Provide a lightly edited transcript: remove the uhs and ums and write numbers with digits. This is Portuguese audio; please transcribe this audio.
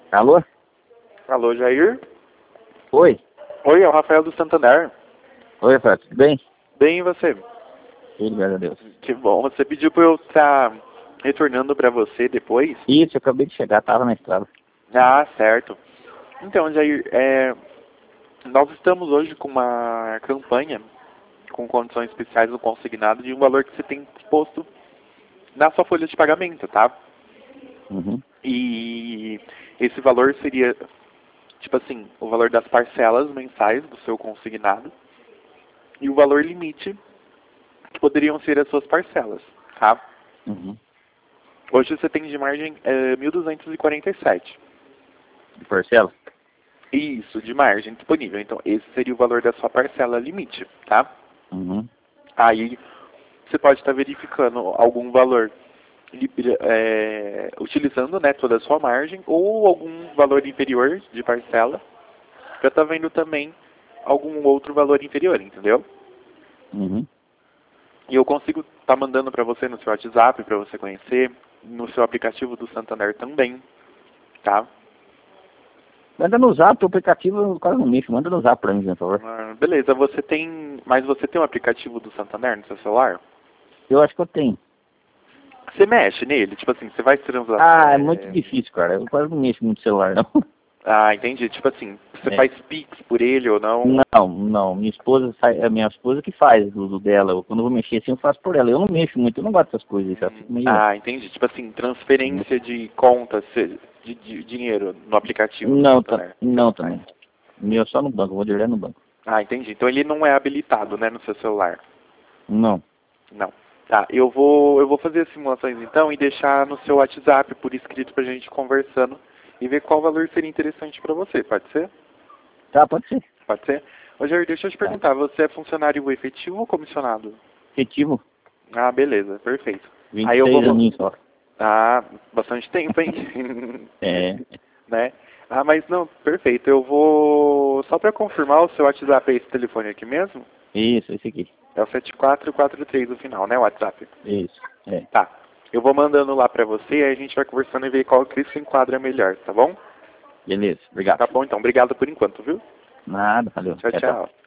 Alô? Alô, Jair? Oi? Oi, é o Rafael do Santander. Oi, Rafael, tudo bem? Bem, e você? Tudo, graças a Deus. Que bom. Você pediu para eu estar retornando para você depois? Isso, eu acabei de chegar, tava na estrada. Ah, certo. Então, Jair, nós estamos hoje com uma campanha com condições especiais no consignado de um valor que você tem posto na sua folha de pagamento, tá? Uhum. E esse valor seria, tipo assim, o valor das parcelas mensais do seu consignado e o valor limite que poderiam ser as suas parcelas, tá? Uhum. Hoje você tem de margem 1.247. De parcela? Isso, de margem disponível. Então, esse seria o valor da sua parcela limite, tá? Uhum. Aí, você pode estar verificando algum valor utilizando, né, toda a sua margem ou algum valor inferior de parcela para estar vendo também algum outro valor inferior, entendeu? Uhum. E eu consigo estar mandando para você no seu WhatsApp para você conhecer, no seu aplicativo do Santander também, tá? Manda no Zap, o aplicativo eu quase não mexo. Manda no Zap pra mim, por favor. Beleza, mas você tem um aplicativo do Santander no seu celular? Eu acho que eu tenho. Você mexe nele? Tipo assim, você vai transar... Ah, é muito difícil, cara. Eu quase não mexo muito no celular, não. Ah, entendi. Tipo assim, você É. faz Pix por ele ou não? Não. Minha esposa, é minha esposa que faz o uso dela. Quando eu vou mexer assim, eu faço por ela. Eu não mexo muito, eu não gosto dessas coisas. Já fico meio... Ah, entendi. Tipo assim, transferência de conta, de dinheiro no aplicativo do Não, Santander. Você não não faz. também. O meu é só no banco, eu vou direto no banco. Ah, entendi. Então ele não é habilitado, né, no seu celular? Não. Não. Tá, eu vou fazer as simulações então e deixar no seu WhatsApp por escrito pra gente conversando e ver qual valor seria interessante pra você, pode ser? Tá, pode ser. Pode ser? Ô Jair, deixa eu te Tá. perguntar, você é funcionário efetivo ou comissionado? Efetivo, Ah, beleza, perfeito. Aí eu 26 vou... aninhos só. Ah, bastante tempo, hein? É, Né? Ah, mas não, perfeito. Eu vou... Só pra confirmar, o seu WhatsApp é esse telefone aqui mesmo? isso, esse aqui. É o 7443 no final, né, o WhatsApp? Isso, é. Tá. Eu vou mandando lá pra você e aí a gente vai conversando e ver qual que se enquadra melhor, tá bom? Beleza, obrigado. Tá bom, então. Obrigado por enquanto, viu? Nada, valeu. Tchau, Tchau, tchau. tchau.